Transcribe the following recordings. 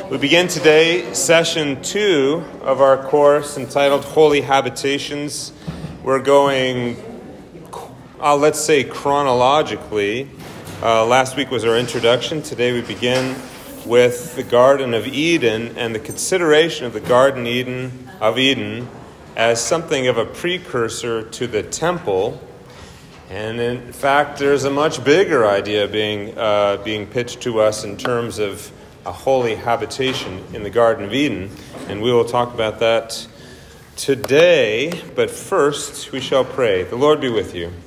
We begin today session 2 of our course entitled Holy Habitations. We're going, let's say chronologically. Last week was our introduction. Today we begin with the Garden of Eden and the consideration of the Garden of Eden as something of a precursor to the temple. And in fact, there's a much bigger idea being pitched to us in terms of a holy habitation in the Garden of Eden. And we will talk about that today. But first, we shall pray. The Lord be with you.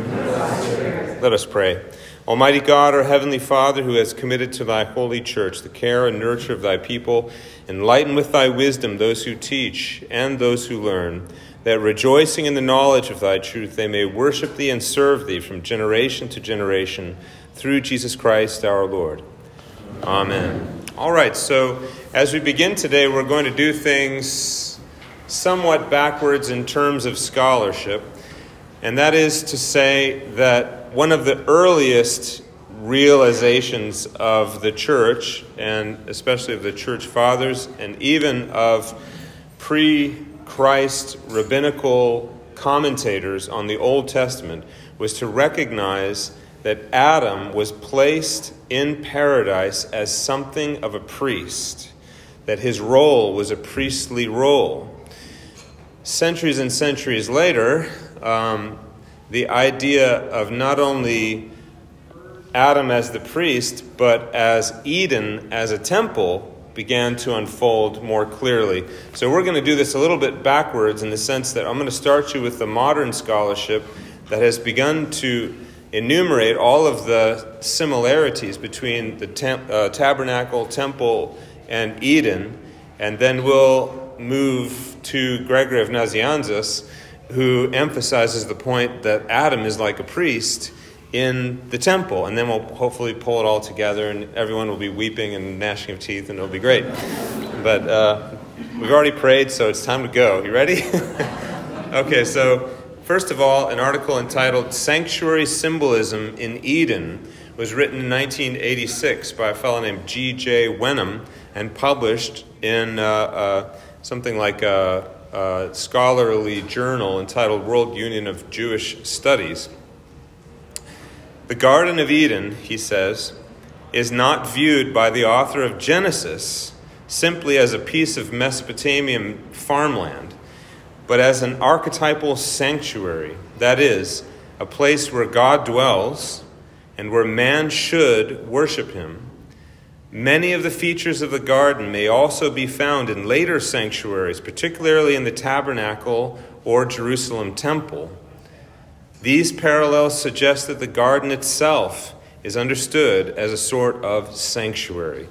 Let us pray. Almighty God, our Heavenly Father, who has committed to thy holy church the care and nurture of thy people, enlighten with thy wisdom those who teach and those who learn, that rejoicing in the knowledge of thy truth, they may worship thee and serve thee from generation to generation, through Jesus Christ our Lord. Amen. All right, so as we begin today, we're going to do things somewhat backwards in terms of scholarship. And that is to say that one of the earliest realizations of the church, and especially of the church fathers, and even of pre-Christ rabbinical commentators on the Old Testament, was to recognize that Adam was placed in paradise as something of a priest, that his role was a priestly role. Centuries and centuries later, the idea of not only Adam as the priest, but as Eden as a temple began to unfold more clearly. So we're going to do this a little bit backwards in the sense that I'm going to start you with the modern scholarship that has begun to enumerate all of the similarities between the tabernacle, temple, and Eden, and then we'll move to Gregory of Nazianzus, who emphasizes the point that Adam is like a priest in the temple, and then we'll hopefully pull it all together, and everyone will be weeping and gnashing of teeth, and it'll be great. But we've already prayed, so it's time to go. You ready? Okay, so first of all, an article entitled Sanctuary Symbolism in Eden was written in 1986 by a fellow named G.J. Wenham and published in something like a scholarly journal entitled World Union of Jewish Studies. The Garden of Eden, he says, is not viewed by the author of Genesis simply as a piece of Mesopotamian farmland, but as an archetypal sanctuary, that is, a place where God dwells and where man should worship him. Many of the features of the garden may also be found in later sanctuaries, particularly in the tabernacle or Jerusalem temple. These parallels suggest that the garden itself is understood as a sort of sanctuary.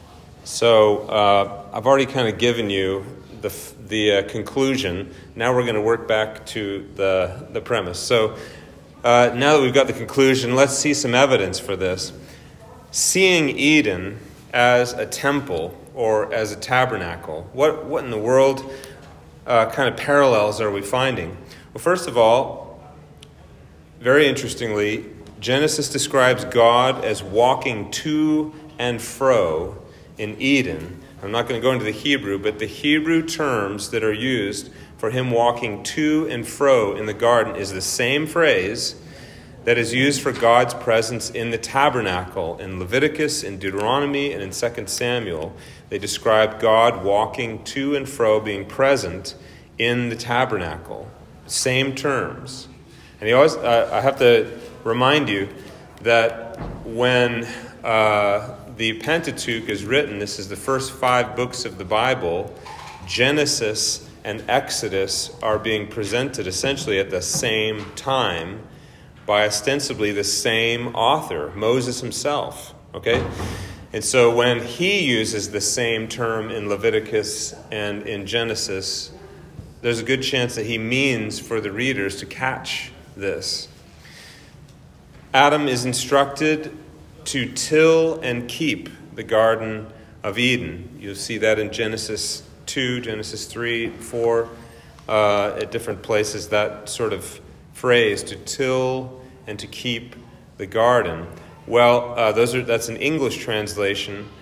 So I've already kind of given you the conclusion. Now we're going to work back to the premise. So now that we've got the conclusion, let's see some evidence for this. Seeing Eden as a temple or as a tabernacle, what in the world kind of parallels are we finding? Well, first of all, very interestingly, Genesis describes God as walking to and fro in Eden. I'm not going to go into the Hebrew, but the Hebrew terms that are used for him walking to and fro in the garden is the same phrase that is used for God's presence in the tabernacle. In Leviticus, in Deuteronomy, and in 2 Samuel, they describe God walking to and fro, being present in the tabernacle. Same terms. And I have to remind you that when the Pentateuch is written, this is the first 5 books of the Bible, Genesis and Exodus are being presented essentially at the same time by ostensibly the same author, Moses himself. Okay? And so when he uses the same term in Leviticus and in Genesis, there's a good chance that he means for the readers to catch this. Adam is instructed to till and keep the Garden of Eden. You'll see that in Genesis 2, Genesis 3, 4, at different places, that sort of phrase, to till and to keep the garden. Well, that's an English translation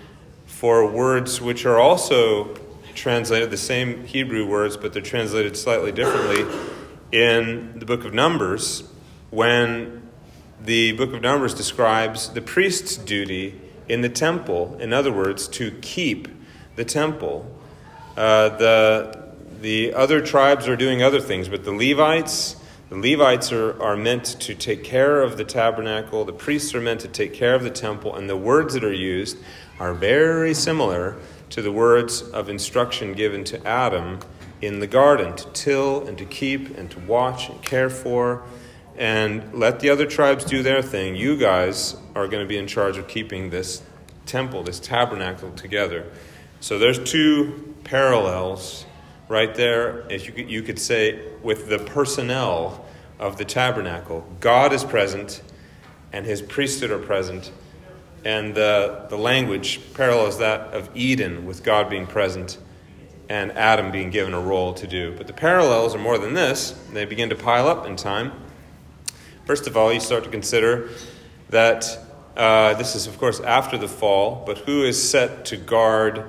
for words which are also translated, the same Hebrew words, but they're translated slightly differently in the book of Numbers, when the book of Numbers describes the priest's duty in the temple. In other words, to keep the temple. The other tribes are doing other things, but the Levites are meant to take care of the tabernacle. The priests are meant to take care of the temple, and the words that are used are very similar to the words of instruction given to Adam in the garden, to till and to keep and to watch and care for, and let the other tribes do their thing. You guys are going to be in charge of keeping this temple, this tabernacle together. So there's two parallels right there, if you could say, with the personnel of the tabernacle. God is present, and his priesthood are present, and the language parallels that of Eden, with God being present and Adam being given a role to do. But the parallels are more than this. They begin to pile up in time. First of all, you start to consider that this is, of course, after the fall, but who is set to guard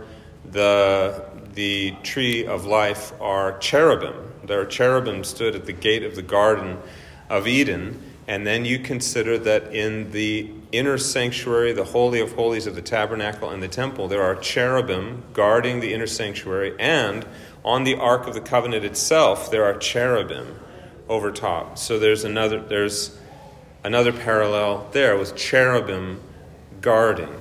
the tree of life are cherubim. There are cherubim stood at the gate of the Garden of Eden, and then you consider that in the inner sanctuary, the Holy of Holies of the tabernacle and the temple, there are cherubim guarding the inner sanctuary, and on the Ark of the Covenant itself, there are cherubim over top. So there's another parallel there with cherubim guarding.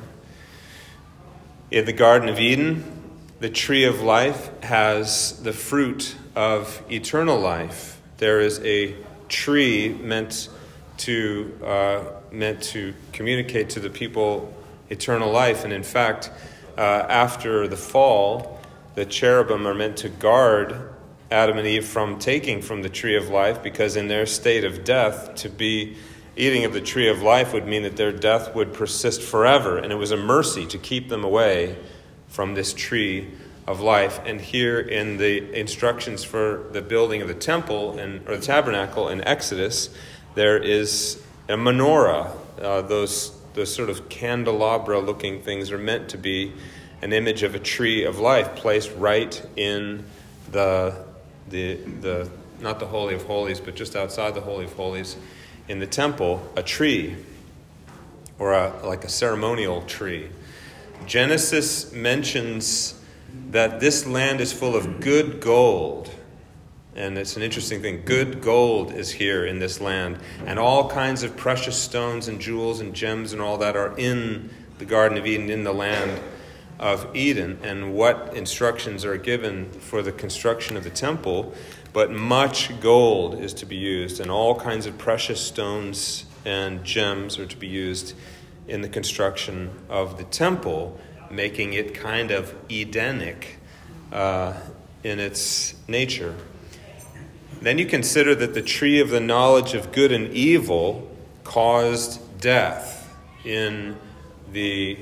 In the Garden of Eden, the tree of life has the fruit of eternal life. There is a tree meant to communicate to the people eternal life. And in fact, after the fall, the cherubim are meant to guard Adam and Eve from taking from the tree of life, because in their state of death, to be eating of the tree of life would mean that their death would persist forever. And it was a mercy to keep them away from this tree of life. And here in the instructions for the building of the temple or the tabernacle in Exodus, there is a menorah. Those sort of candelabra-looking things are meant to be an image of a tree of life placed right in the not the Holy of Holies, but just outside the Holy of Holies in the temple, a tree, or like a ceremonial tree. Genesis mentions that this land is full of good gold. And it's an interesting thing. Good gold is here in this land. And all kinds of precious stones and jewels and gems and all that are in the Garden of Eden, in the land of Eden. And what instructions are given for the construction of the temple? But much gold is to be used, and all kinds of precious stones and gems are to be used in the construction of the temple, making it kind of Edenic in its nature. Then you consider that the tree of the knowledge of good and evil caused death in the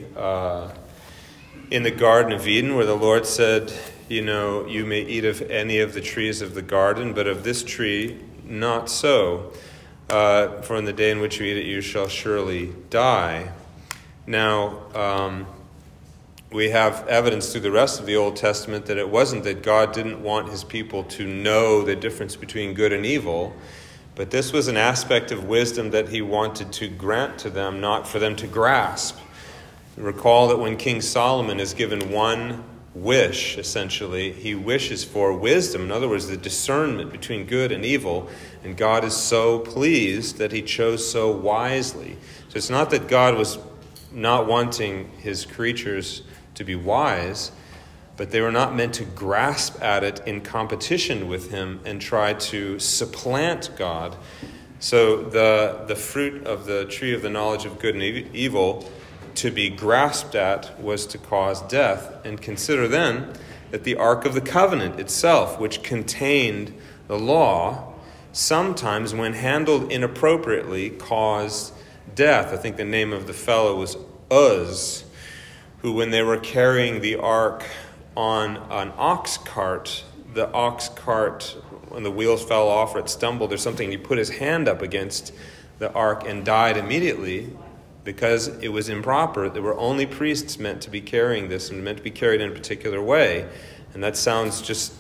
Garden of Eden, where the Lord said, you may eat of any of the trees of the garden, but of this tree not so. For in the day in which you eat it, you shall surely die. Now, we have evidence through the rest of the Old Testament that it wasn't that God didn't want his people to know the difference between good and evil, but this was an aspect of wisdom that he wanted to grant to them, not for them to grasp. Recall that when King Solomon is given one wish, essentially, he wishes for wisdom. In other words, the discernment between good and evil, and God is so pleased that he chose so wisely. So it's not that God was not wanting his creatures to be wise, but they were not meant to grasp at it in competition with him and try to supplant God. So the fruit of the tree of the knowledge of good and evil to be grasped at was to cause death. And consider then that the Ark of the Covenant itself, which contained the law, sometimes when handled inappropriately caused death. I think the name of the fellow was Uz, who, when they were carrying the ark on an ox cart, the ox cart, when the wheels fell off or it stumbled or something, he put his hand up against the ark and died immediately. because it was improper. There were only priests meant to be carrying this and meant to be carried in a particular way. And that sounds just,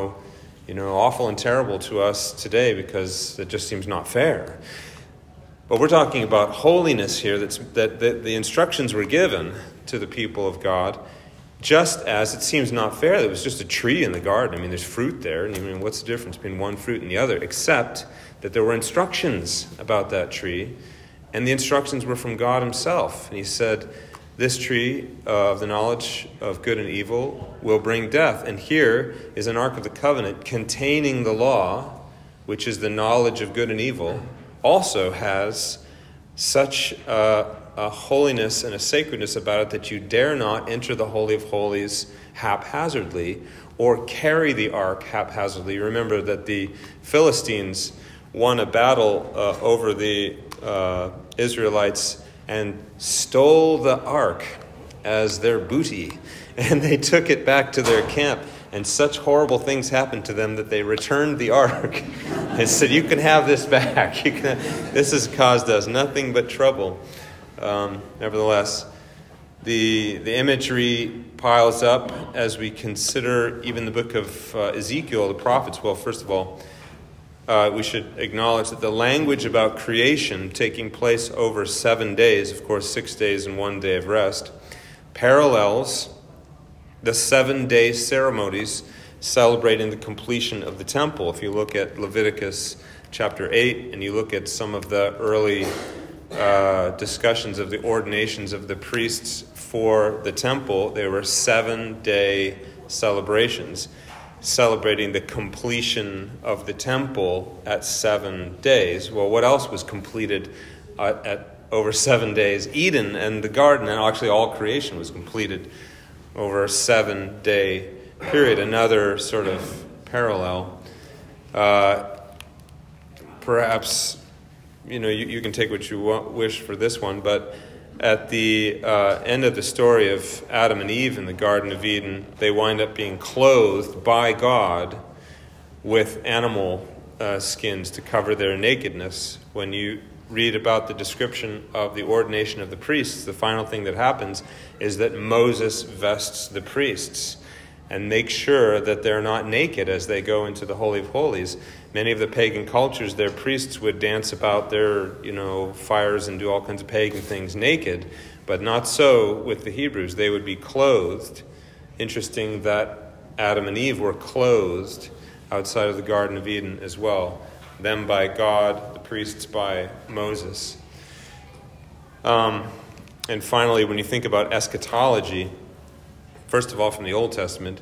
awful and terrible to us today because it just seems not fair. But we're talking about holiness here, that the instructions were given to the people of God, just as it seems not fair. There was just a tree in the garden. There's fruit there. And what's the difference between one fruit and the other? Except that there were instructions about that tree, and the instructions were from God himself. And he said, this tree of the knowledge of good and evil will bring death. And here is an Ark of the Covenant containing the law, which is the knowledge of good and evil, also has such a holiness and a sacredness about it that you dare not enter the Holy of Holies haphazardly or carry the ark haphazardly. Remember that the Philistines won a battle over the Israelites and stole the ark as their booty, and they took it back to their camp, and such horrible things happened to them that they returned the ark and said, you can have this back. This has caused us nothing but trouble. Nevertheless, the imagery piles up as we consider even the book of Ezekiel, the prophets. Well, first of all, we should acknowledge that the language about creation taking place over 7 days, of course 6 days and 1 day of rest, parallels the 7-day ceremonies celebrating the completion of the temple. If you look at Leviticus chapter 8 and you look at some of the early discussions of the ordinations of the priests for the temple, they were 7-day celebrations, celebrating the completion of the temple at 7 days. Well, what else was completed at over 7 days? Eden and the garden, and actually all creation was completed over a 7-day period. Another sort of parallel. Perhaps, you can take what you wish for this one, but at the end of the story of Adam and Eve in the Garden of Eden, they wind up being clothed by God with animal skins to cover their nakedness. When you read about the description of the ordination of the priests, the final thing that happens is that Moses vests the priests and makes sure that they're not naked as they go into the Holy of Holies. Many of the pagan cultures, their priests would dance about their, fires and do all kinds of pagan things naked, but not so with the Hebrews. They would be clothed. Interesting that Adam and Eve were clothed outside of the Garden of Eden as well. Them by God, the priests by Moses. And finally, when you think about eschatology, first of all, from the Old Testament,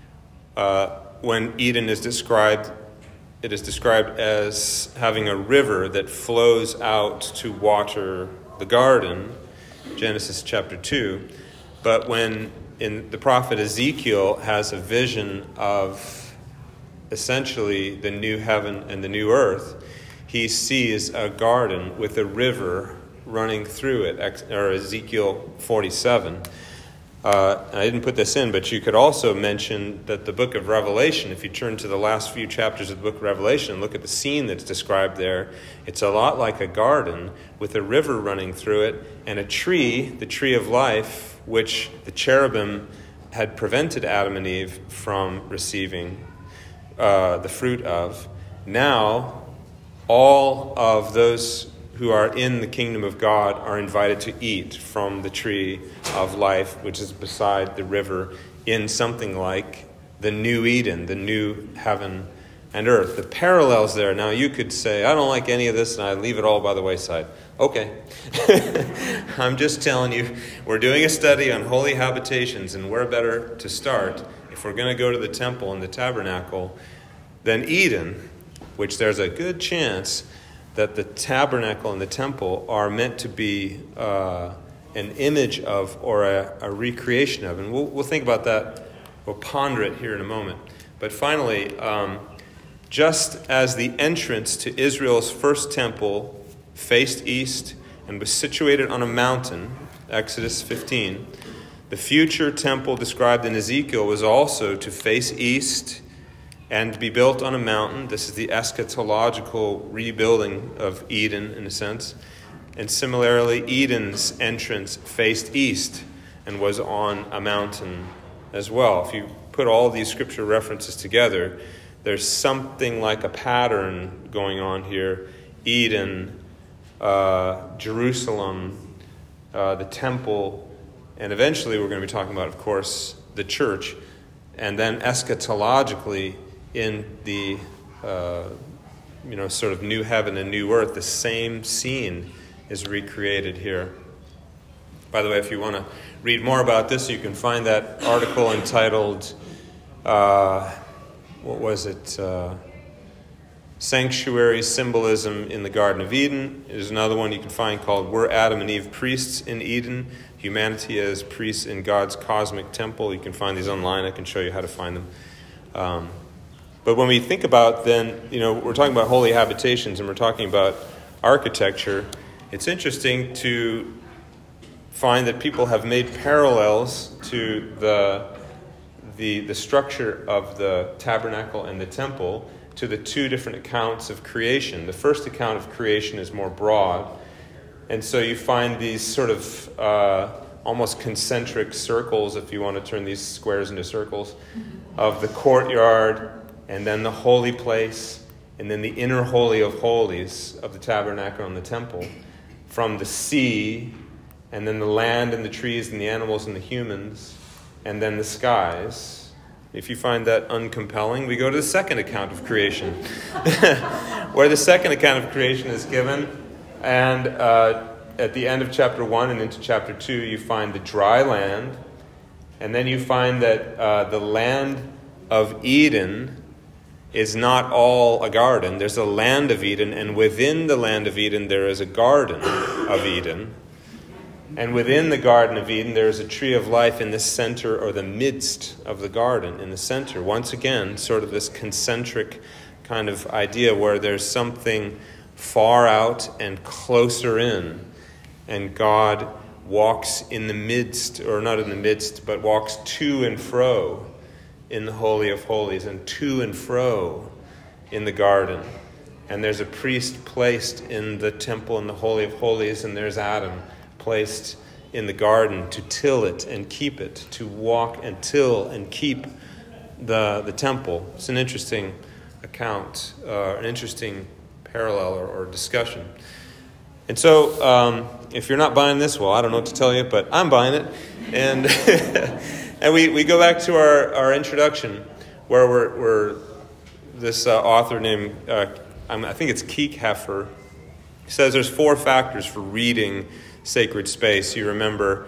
when Eden is described, it is described as having a river that flows out to water the garden, Genesis chapter 2. But when the prophet Ezekiel has a vision of essentially the new heaven and the new earth, he sees a garden with a river running through it, or Ezekiel 47. I didn't put this in, but you could also mention that the book of Revelation, if you turn to the last few chapters of the book of Revelation and look at the scene that's described there, it's a lot like a garden with a river running through it and a tree, the tree of life, which the cherubim had prevented Adam and Eve from receiving the fruit of. Now, all of those who are in the kingdom of God are invited to eat from the tree of life, which is beside the river, in something like the new Eden, the new heaven and earth. The parallels there. Now, you could say, I don't like any of this, and I leave it all by the wayside. Okay. I'm just telling you, we're doing a study on holy habitations, and where better to start if we're going to go to the temple and the tabernacle than Eden, which there's a good chance that the tabernacle and the temple are meant to be an image of or a recreation of. And we'll think about that. We'll ponder it here in a moment. But finally, just as the entrance to Israel's first temple faced east and was situated on a mountain, Exodus 15, the future temple described in Ezekiel was also to face east and be built on a mountain. This is the eschatological rebuilding of Eden, in a sense. And similarly, Eden's entrance faced east and was on a mountain as well. If you put all these scripture references together, there's something like a pattern going on here. Eden, Jerusalem, the temple, and eventually we're going to be talking about, of course, the church. And then eschatologically, in the sort of new heaven and new earth, the same scene is recreated here. By the way, if you want to read more about this, you can find that article entitled, Sanctuary Symbolism in the Garden of Eden. There's another one you can find called Were Adam and Eve Priests in Eden? Humanity as Priests in God's Cosmic Temple. You can find these online. I can show you how to find them. But when we think about then, we're talking about holy habitations and we're talking about architecture, it's interesting to find that people have made parallels to the structure of the tabernacle and the temple to the two different accounts of creation. The first account of creation is more broad, and so you find these sort of almost concentric circles, if you want to turn these squares into circles, of the courtyard, and then the holy place, and then the inner holy of holies of the tabernacle and the temple, from the sea, and then the land and the trees and the animals and the humans, and then the skies. If you find that uncompelling, we go to the second account of creation, where the second account of creation is given, and at the end of chapter 1 and into chapter 2, you find the dry land, and then you find that the land of Eden is not all a garden. There's a land of Eden, and within the land of Eden there is a garden of Eden. And within the Garden of Eden there is a tree of life in the center, or the midst of the garden, in the center. Once again, sort of this concentric kind of idea where there's something far out and closer in, and God walks in the midst, or not in the midst, but walks to and fro in the Holy of Holies, and to and fro in the garden. And there's a priest placed in the temple in the Holy of Holies, and there's Adam placed in the garden to till it and keep it, to walk and till and keep the temple. It's an interesting account, an interesting parallel or discussion. And so, if you're not buying this, well, I don't know what to tell you, but I'm buying it. And and we go back to our introduction, where we're this author named, I think it's Kiekhaefer, says there's 4 factors for reading sacred space. You remember,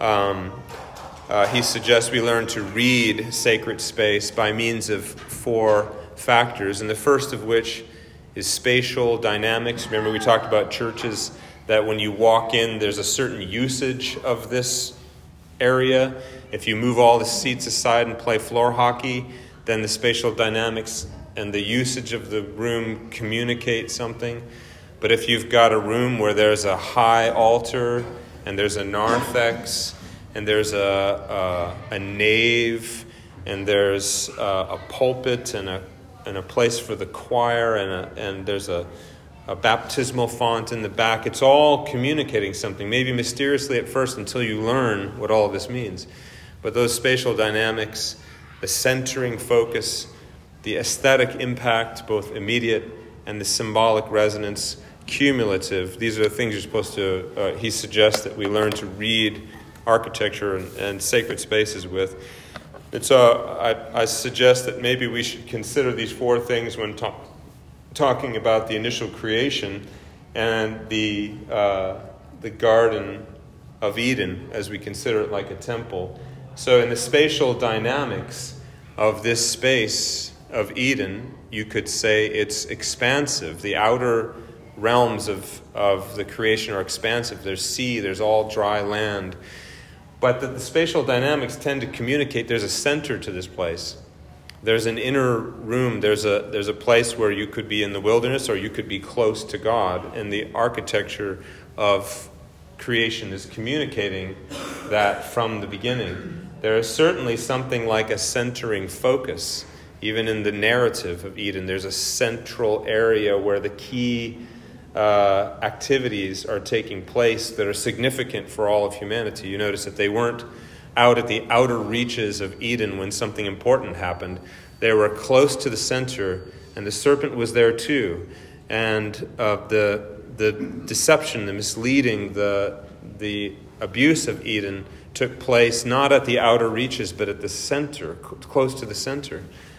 he suggests we learn to read sacred space by means of 4 factors, and the first of which is spatial dynamics. Remember, we talked about churches, that when you walk in, there's a certain usage of this area. If you move all the seats aside and play floor hockey, then the spatial dynamics and the usage of the room communicate something. But if you've got a room where there's a high altar, and there's a narthex, and there's a nave, and there's a pulpit, and a place for the choir, and there's a baptismal font in the back, it's all communicating something, maybe mysteriously at first until you learn what all of this means. But those spatial dynamics, the centering focus, the aesthetic impact, both immediate and the symbolic resonance, cumulative, these are the things you're supposed to, he suggests that we learn to read architecture and sacred spaces with. And so I suggest that maybe we should consider these 4 things when talking about the initial creation and the Garden of Eden, as we consider it like a temple. So in the spatial dynamics of this space of Eden, you could say it's expansive. The outer realms of the creation are expansive. There's sea, there's all dry land. But the spatial dynamics tend to communicate there's a center to this place. There's an inner room. There's a place where you could be in the wilderness or you could be close to God. And the architecture of creation is communicating that from the beginning. There is certainly something like a centering focus. Even in the narrative of Eden, there's a central area where the key activities are taking place that are significant for all of humanity. You notice that they weren't out at the outer reaches of Eden when something important happened. They were close to the center, and the serpent was there too. And the deception, the misleading, the abuse of Eden took place not at the outer reaches, but at the center, close to the center.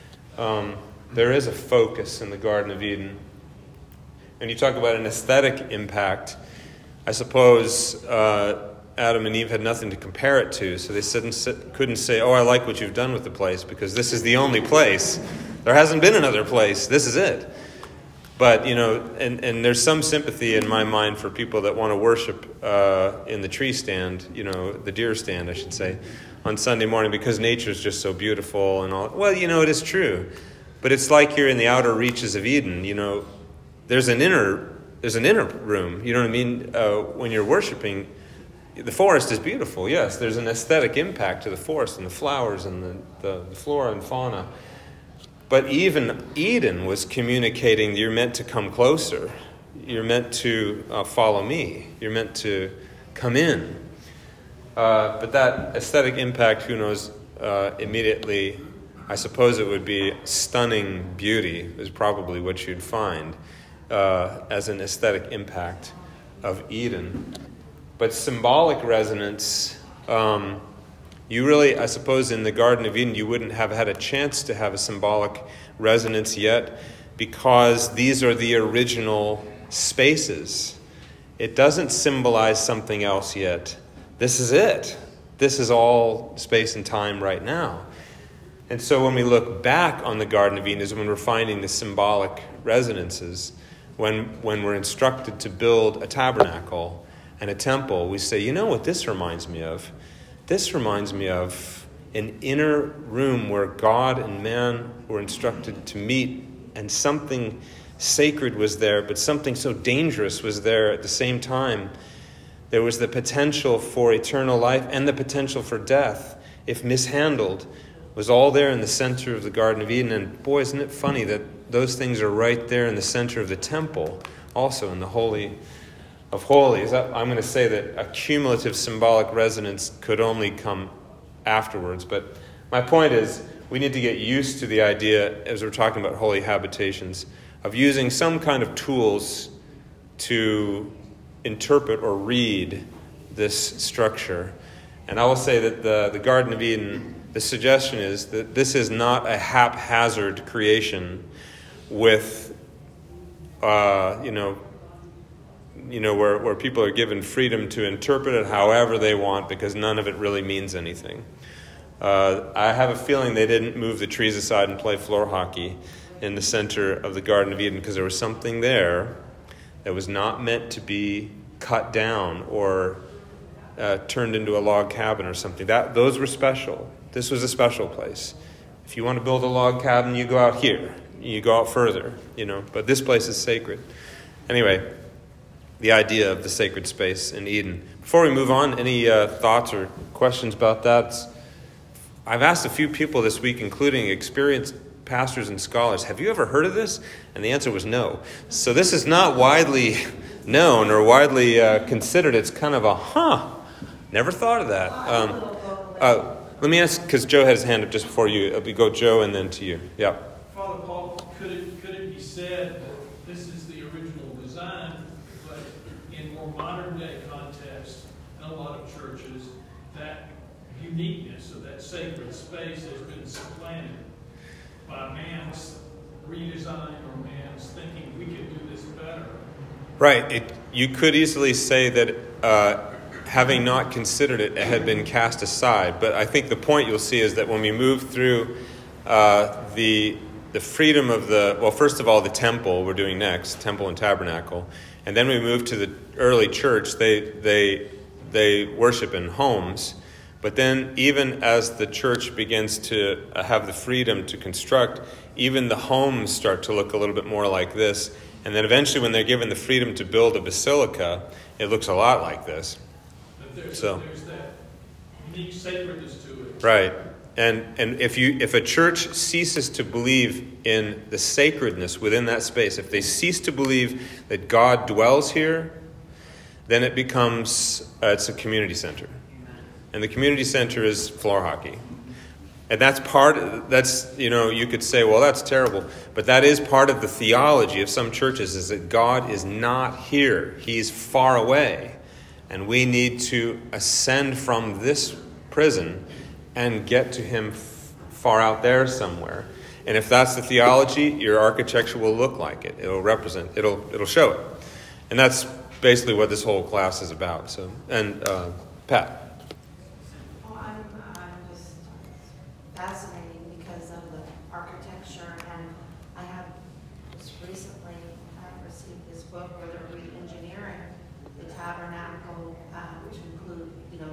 There is a focus in the Garden of Eden. And you talk about an aesthetic impact. I suppose Adam and Eve had nothing to compare it to, so they couldn't say, "Oh, I like what you've done with the place, because this is the only place. There hasn't been another place. This is it." But, and there's some sympathy in my mind for people that want to worship in the tree stand, the deer stand, I should say, on Sunday morning, because nature's just so beautiful and all. Well, it is true. But it's like you're in the outer reaches of Eden, There's an inner room, you know what I mean? When you're worshiping, the forest is beautiful, yes. There's an aesthetic impact to the forest and the flowers and the flora and fauna. But even Eden was communicating you're meant to come closer. You're meant to follow me. You're meant to come in. But that aesthetic impact, who knows, immediately, I suppose it would be stunning beauty is probably what you'd find. As an aesthetic impact of Eden. But symbolic resonance, you really, I suppose in the Garden of Eden, you wouldn't have had a chance to have a symbolic resonance yet, because these are the original spaces. It doesn't symbolize something else yet. This is it. This is all space and time right now. And so when we look back on the Garden of Eden is when we're finding the symbolic resonances. When we're instructed to build a tabernacle and a temple, we say, what this reminds me of? This reminds me of an inner room where God and man were instructed to meet, and something sacred was there, but something so dangerous was there at the same time. There was the potential for eternal life and the potential for death, if mishandled, was all there in the center of the Garden of Eden. And boy, isn't it funny that those things are right there in the center of the temple, also in the Holy of Holies. I'm going to say that a cumulative symbolic resonance could only come afterwards. But my point is, we need to get used to the idea, as we're talking about holy habitations, of using some kind of tools to interpret or read this structure. And I will say that the Garden of Eden, the suggestion is that this is not a haphazard creation with, where people are given freedom to interpret it however they want, because none of it really means anything. I have a feeling they didn't move the trees aside and play floor hockey in the center of the Garden of Eden, because there was something there that was not meant to be cut down or turned into a log cabin or something. Those were special. This was a special place. If you want to build a log cabin, you go out here. You go out further, But this place is sacred. Anyway, the idea of the sacred space in Eden. Before we move on, any thoughts or questions about that? I've asked a few people this week, including experienced pastors and scholars, have you ever heard of this? And the answer was no. So this is not widely known or widely considered. It's kind of never thought of that. Let me ask, because Joe had his hand up just before you. We go Joe and then to you. Yeah. Father Paul, could it be said that this is the original design, but in more modern day context, in a lot of churches, that uniqueness of that sacred space has been supplanted by man's redesign or man's thinking we can do this better? Right. You could easily say that having not considered it, it had been cast aside. But I think the point you'll see is that when we move through the freedom of first of all, the temple we're doing next, temple and tabernacle, and then we move to the early church. They worship in homes, but then even as the church begins to have the freedom to construct, even the homes start to look a little bit more like this. And then eventually, when they're given the freedom to build a basilica, it looks a lot like this. There's that unique sacredness to it. Right. And if a church ceases to believe in the sacredness within that space, if they cease to believe that God dwells here, then it becomes it's a community center. And the community center is floor hockey. And you could say, well, that's terrible. But that is part of the theology of some churches, is that God is not here. He's far away. And we need to ascend from this prison and get to him far out there somewhere. And if that's the theology, your architecture will look like it. It'll represent, it'll show it. And that's basically what this whole class is about. So, and Pat. Fascinating because of the architecture, and I have just recently received this book where they're re-engineering the tabernacle, which include,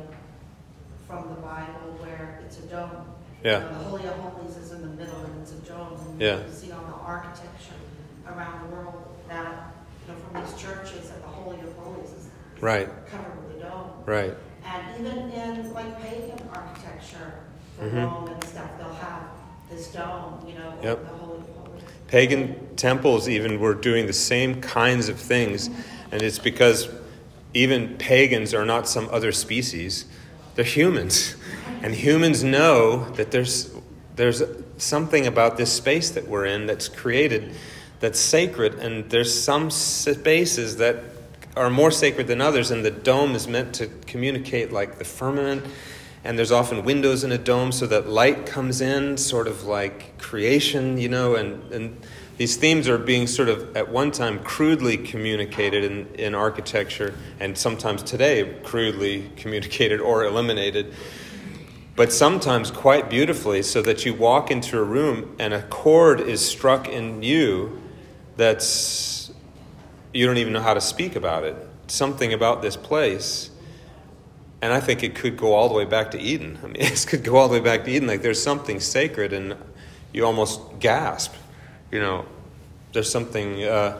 from the Bible where it's a dome. Yeah. The Holy of Holies is in the middle and it's a dome. And yeah. You see on the architecture around the world that, from these churches, that the Holy of Holies is right. covered with a dome. Right. And even in pagan architecture, for Rome and stuff, they'll have this dome, Yep. the Holy of Holies. Pagan temples even were doing the same kinds of things, and it's because even pagans are not some other species. They're humans. And humans know that there's something about this space that we're in that's created, that's sacred, and there's some spaces that are more sacred than others, and the dome is meant to communicate like the firmament. And there's often windows in a dome so that light comes in, sort of like creation, and these themes are being sort of at one time crudely communicated in architecture, and sometimes today crudely communicated or eliminated, but sometimes quite beautifully, so that you walk into a room and a chord is struck in you that's, you don't even know how to speak about it. Something about this place. And I think it could go all the way back to Eden. I mean, it could go all the way back to Eden. Like there's something sacred, and you almost gasp. There's something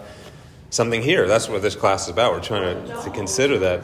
here. That's what this class is about. We're trying to consider that.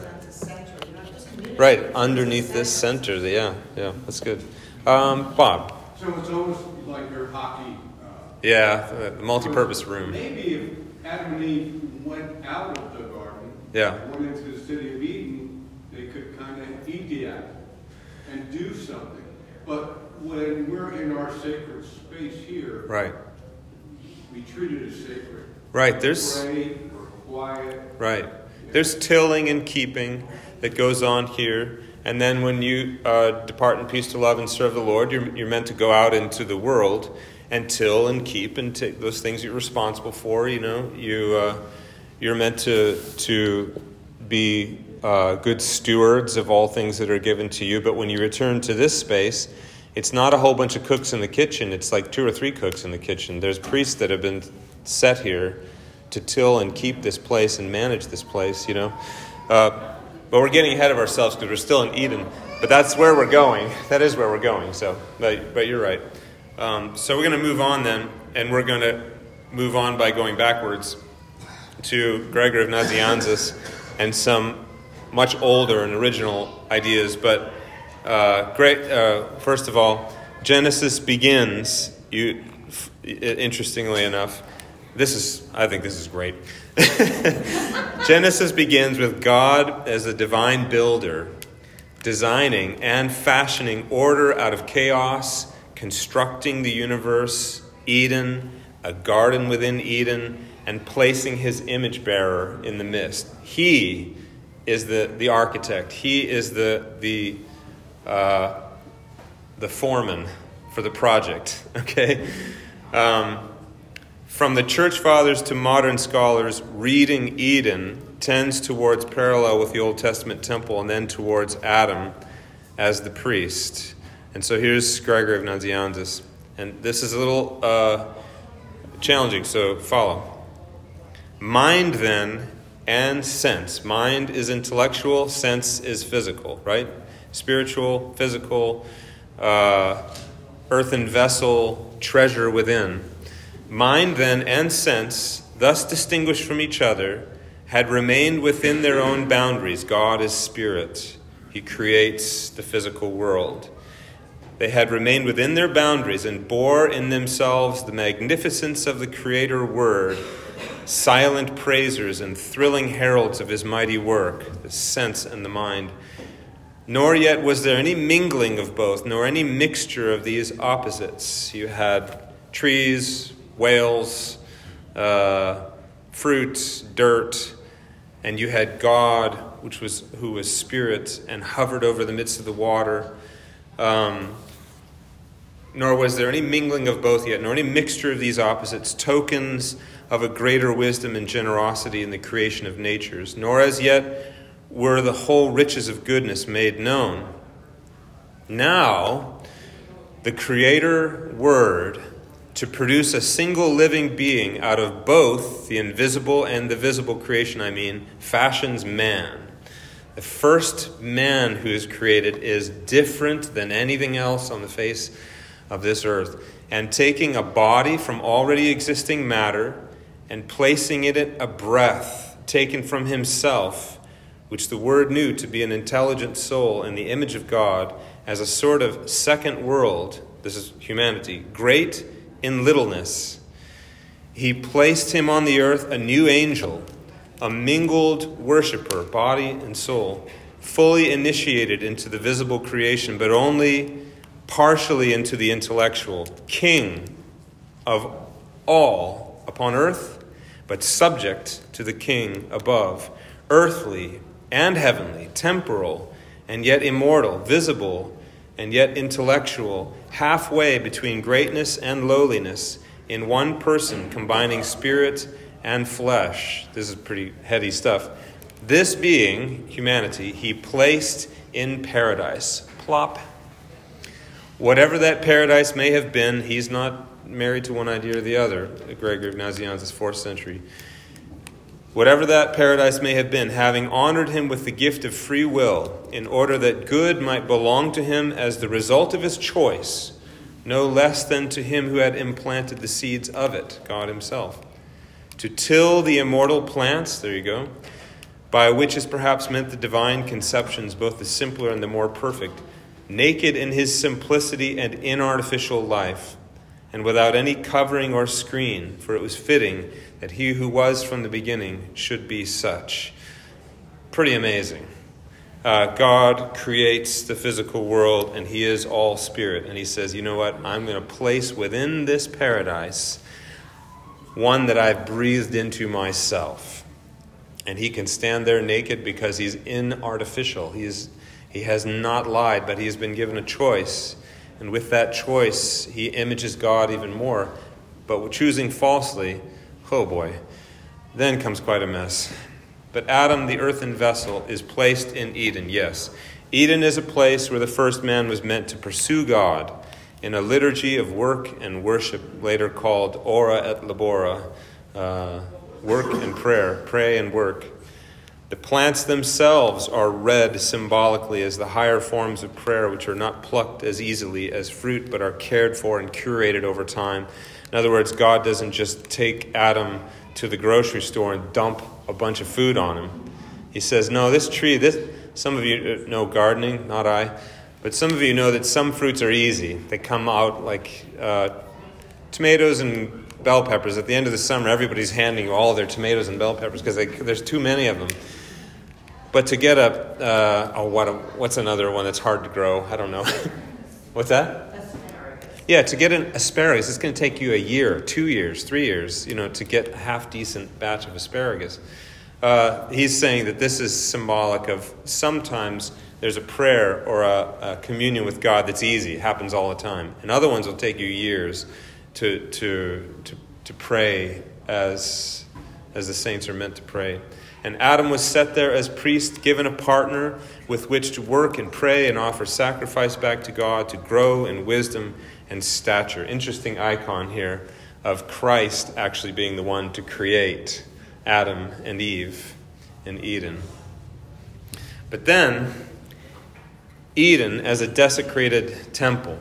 Right, underneath this center. Yeah, that's good. Bob. So it's almost like your hockey. The multi-purpose room. Maybe if Adam and Eve went out of the garden, went into the city of Eden, they could kind of eat the apple and do something. But when we're in our sacred space here, right, we treat it as sacred. Right, we're quiet. Right. There's tilling and keeping that goes on here. And then when you depart in peace to love and serve the Lord, you're meant to go out into the world and till and keep and take those things you're responsible for. You're meant to be good stewards of all things that are given to you. But when you return to this space, it's not a whole bunch of cooks in the kitchen. It's like 2 or 3 cooks in the kitchen. There's priests that have been set here to till and keep this place and manage this place, But we're getting ahead of ourselves because we're still in Eden. But that's where we're going. That is where we're going. So, but you're right. So we're going to move on then, and we're going to move on by going backwards to Gregory of Nazianzus and some much older and original ideas. But first of all, Genesis begins. Interestingly enough, I think this is great. Genesis begins with God as a divine builder, designing and fashioning order out of chaos, constructing the universe, Eden, a garden within Eden, and placing his image bearer in the midst. He is the architect. He is the foreman for the project. Okay. From the church fathers to modern scholars, reading Eden tends towards parallel with the Old Testament temple and then towards Adam as the priest. And so here's Gregory of Nazianzus. And this is a little challenging, so follow. Mind then and sense. Mind is intellectual, sense is physical, right? Spiritual, physical, earthen vessel, treasure within. Mind then and sense, thus distinguished from each other, had remained within their own boundaries. God is spirit. He creates the physical world. they had remained within their boundaries and bore in themselves the magnificence of the Creator Word, silent praisers and thrilling heralds of his mighty work, the sense and the mind. Nor yet was there any mingling of both, nor any mixture of these opposites. You had trees, whales, fruit, dirt, and you had God, who was spirit and hovered over the midst of the water. Nor was there any mingling of both yet, nor any mixture of these opposites, tokens of a greater wisdom and generosity in the creation of natures, nor as yet were the whole riches of goodness made known. Now, the Creator Word, to produce a single living being out of both the invisible and the visible creation, fashions man. The first man who is created is different than anything else on the face of this earth. And taking a body from already existing matter and placing in it a breath taken from himself, which the Word knew to be an intelligent soul in the image of God, as a sort of second world, this is humanity, great in littleness, he placed him on the earth a new angel, a mingled worshiper, body and soul, fully initiated into the visible creation, but only partially into the intellectual, king of all upon earth, but subject to the king above, earthly and heavenly, temporal and yet immortal, visible and yet intellectual, halfway between greatness and lowliness, in one person, combining spirit and flesh. This is pretty heady stuff. This being, humanity, he placed in paradise. Plop. Whatever that paradise may have been, he's not married to one idea or the other. Gregory of Nazianzus is 4th century. Whatever that paradise may have been, having honored him with the gift of free will, in order that good might belong to him as the result of his choice, no less than to him who had implanted the seeds of it, God himself. To till the immortal plants, there you go, by which is perhaps meant the divine conceptions, both the simpler and the more perfect, naked in his simplicity and inartificial life, and without any covering or screen, for it was fitting that he who was from the beginning should be such. Pretty amazing. God creates the physical world, and he is all spirit. And he says, you know what? I'm going to place within this paradise one that I've breathed into myself. And he can stand there naked because he's inartificial. He has not lied, but he has been given a choice. And with that choice, he images God even more. But choosing falsely, oh boy, then comes quite a mess. But Adam, the earthen vessel, is placed in Eden, yes. Eden is a place where the first man was meant to pursue God in a liturgy of work and worship, later called ora et labora, work and prayer, pray and work. The plants themselves are read symbolically as the higher forms of prayer, which are not plucked as easily as fruit, but are cared for and curated over time. In other words, God doesn't just take Adam to the grocery store and dump a bunch of food on him. He says, no, this tree, some of you know gardening, not I, but some of you know that some fruits are easy. They come out like tomatoes and bell peppers. At the end of the summer, everybody's handing you all their tomatoes and bell peppers because there's too many of them. But to get what's another one that's hard to grow? I don't know. What's that? Asparagus. Yeah, to get an asparagus, it's going to take you a year, 2 years, 3 years, to get a half-decent batch of asparagus. He's saying that this is symbolic of sometimes there's a prayer or a communion with God that's easy. It happens all the time. And other ones will take you years to pray as the saints are meant to pray. And Adam was set there as priest, given a partner with which to work and pray and offer sacrifice back to God, to grow in wisdom and stature. Interesting icon here of Christ actually being the one to create Adam and Eve in Eden. But then, Eden as a desecrated temple.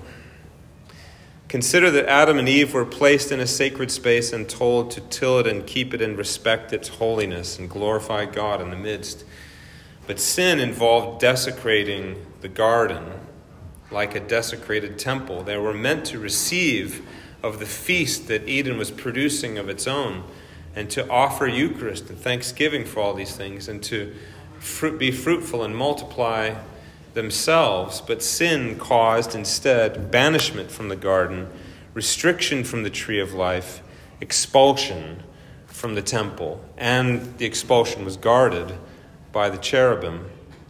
Consider that Adam and Eve were placed in a sacred space and told to till it and keep it and respect its holiness and glorify God in the midst. But sin involved desecrating the garden. like a desecrated temple. They were meant to receive of the feast that Eden was producing of its own, and to offer Eucharist and thanksgiving for all these things, and to be fruitful and multiply themselves. But sin caused instead banishment from the garden, restriction from the tree of life, expulsion from the temple, and the expulsion was guarded by the cherubim.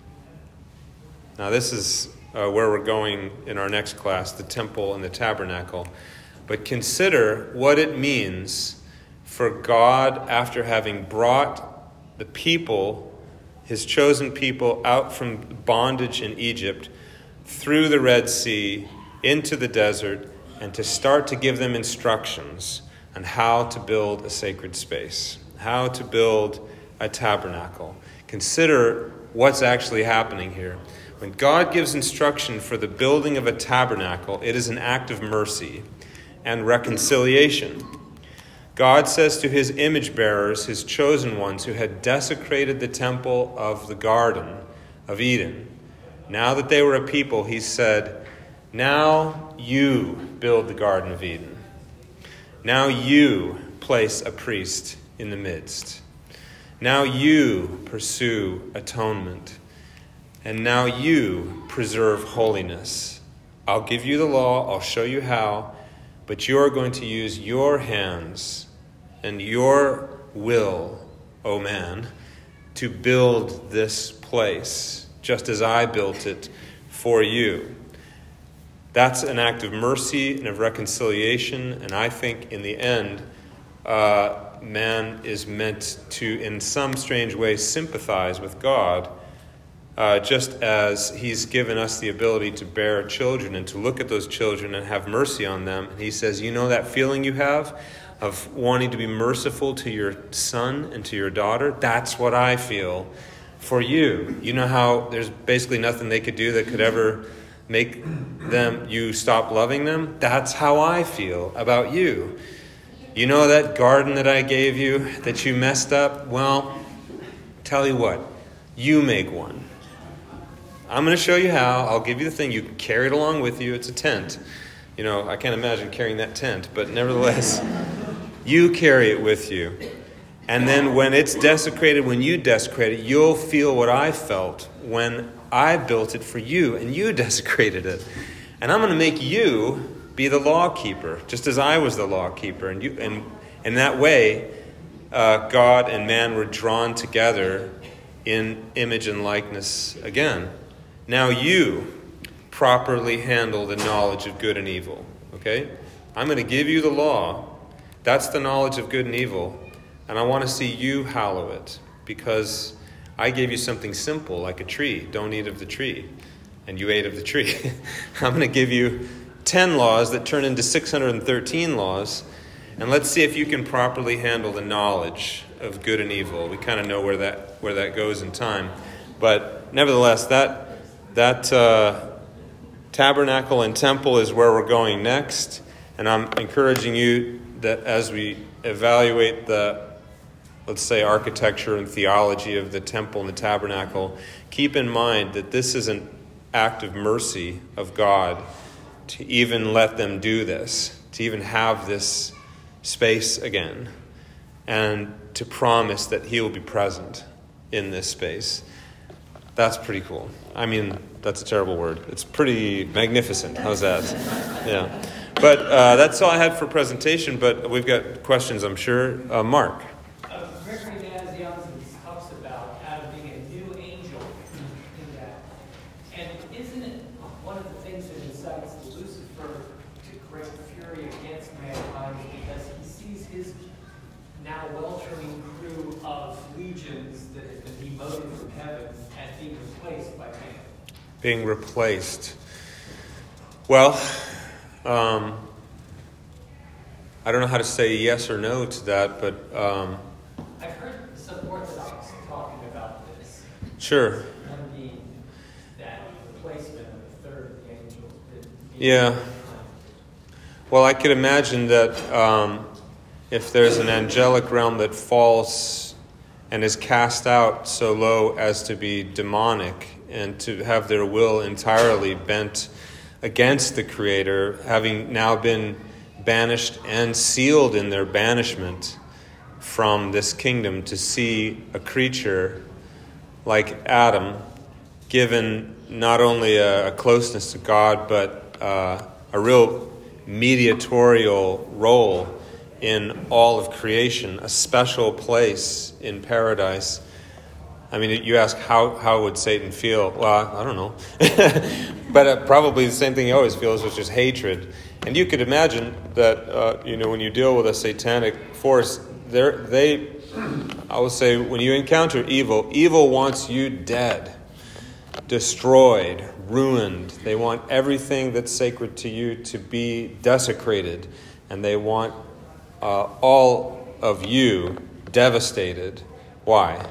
Now this is where we're going in our next class, the temple and the tabernacle. But consider what it means for God, after having brought the people, his chosen people, out from bondage in Egypt, through the Red Sea, into the desert, and to start to give them instructions on how to build a sacred space, how to build a tabernacle. Consider what's actually happening here. When God gives instruction for the building of a tabernacle, it is an act of mercy and reconciliation. God says to his image bearers, his chosen ones who had desecrated the temple of the Garden of Eden, now that they were a people, he said, now you build the Garden of Eden. Now you place a priest in the midst. Now you pursue atonement. And now you preserve holiness. I'll give you the law, I'll show you how, but you are going to use your hands and your will, O man, to build this place, just as I built it for you. That's an act of mercy and of reconciliation, and I think in the end, man is meant to, in some strange way, sympathize with God, just as he's given us the ability to bear children and to look at those children and have mercy on them. And he says, you know that feeling you have of wanting to be merciful to your son and to your daughter? That's what I feel for you. You know how there's basically nothing they could do that could ever make you stop loving them? That's how I feel about you. You know that garden that I gave you that you messed up? Well, tell you what, you make one. I'm going to show you how. I'll give you the thing. You can carry it along with you. It's a tent. You know, I can't imagine carrying that tent, but nevertheless, you carry it with you. And then when it's desecrated, when you desecrate it, you'll feel what I felt when I built it for you and you desecrated it. And I'm going to make you be the law keeper, just as I was the law keeper. And in that way, God and man were drawn together in image and likeness again. Now you properly handle the knowledge of good and evil. Okay? I'm going to give you the law. That's the knowledge of good and evil. And I want to see you hallow it, because I gave you something simple like a tree. Don't eat of the tree. And you ate of the tree. I'm going to give you 10 laws that turn into 613 laws. And let's see if you can properly handle the knowledge of good and evil. We kind of know where that goes in time. But nevertheless, that tabernacle and temple is where we're going next. And I'm encouraging you that as we evaluate the, let's say, architecture and theology of the temple and the tabernacle, keep in mind that this is an act of mercy of God to even let them do this, to even have this space again, and to promise that he will be present in this space. That's pretty cool. I mean, that's a terrible word. It's pretty magnificent. How's that? Yeah. But that's all I had for presentation, but we've got questions, I'm sure. Mark. Gregory Nazianzus talks about Adam being a new angel in that. And isn't it one of the things that incites Lucifer to great fury against mankind, because he sees his now well-trained crew of legions that have been demoted from heaven and being replaced by man? Being replaced. Well, I don't know how to say yes or no to that, but I've heard some Orthodox talking about this. Sure. One being that replacement of the third of the angels. Yeah. Well, I could imagine that if there's an angelic realm that falls and is cast out so low as to be demonic and to have their will entirely bent against the Creator, having now been banished and sealed in their banishment from this kingdom, to see a creature like Adam given not only a closeness to God, but a real mediatorial role in all of creation, a special place in paradise. I mean, you ask, how would Satan feel? Well, I don't know. But probably the same thing he always feels, which is hatred. And you could imagine that, when you deal with a satanic force, I would say, when you encounter evil wants you dead, destroyed, ruined. They want everything that's sacred to you to be desecrated. And they want all of you devastated. Why?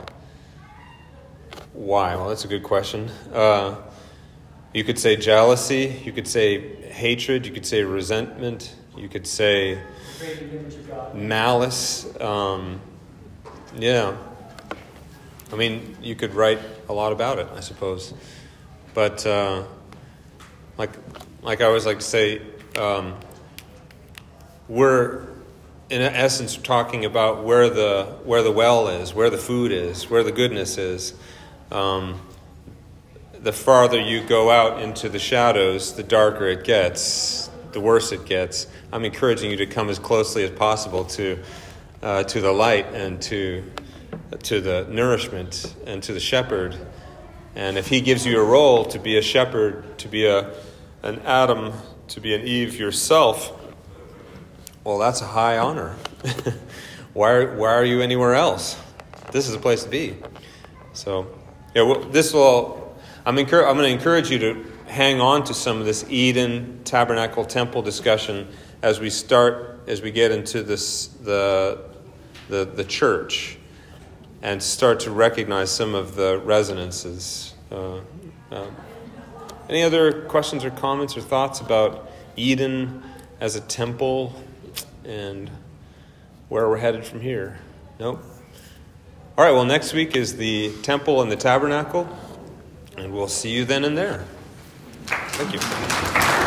Well, that's a good question. You could say jealousy. You could say hatred. You could say resentment. You could say malice. Yeah. I mean, you could write a lot about it, I suppose. But like I always like to say, we're in essence talking about where the well is, where the food is, where the goodness is. The farther you go out into the shadows, the darker it gets, the worse it gets. I'm encouraging you to come as closely as possible to the light and to the nourishment and to the shepherd. And if he gives you a role to be a shepherd, to be an Adam, to be an Eve yourself, well, that's a high honor. Why are you anywhere else? This is a place to be. So, yeah, I'm going to encourage you to hang on to some of this Eden Tabernacle Temple discussion as we get into this the church, and start to recognize some of the resonances. Any other questions or comments or thoughts about Eden as a temple and where we're headed from here? Nope. All right, well, next week is the temple and the tabernacle, and we'll see you then and there. Thank you.